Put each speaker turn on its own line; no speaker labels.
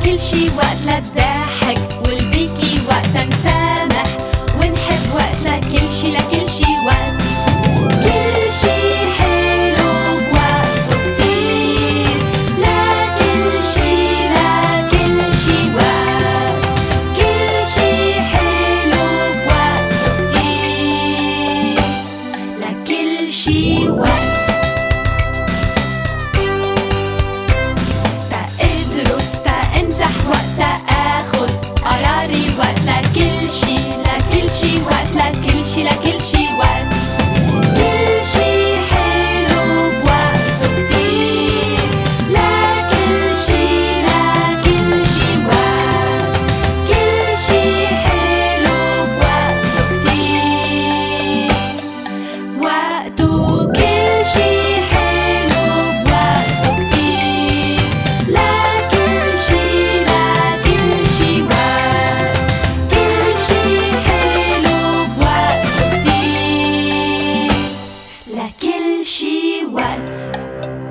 لكل شي وقت للضحك والبكي، وقت نسامح ونحب، وقت لكل شي وقت. كل شي حلو بوقته كتير، لكل شي وقت. كل شي حلو بوقته كتير، لكل شي وقت. وقت اخد قراري، وقت لكل شي وقت. لكل شي وقت. كل شي حلو بوقته كتير، لكل شي وقت. كل شي حلو بوقته كتير، وقته. كل شي حلو بوقته كتير، لكل شي لكل شي وقت.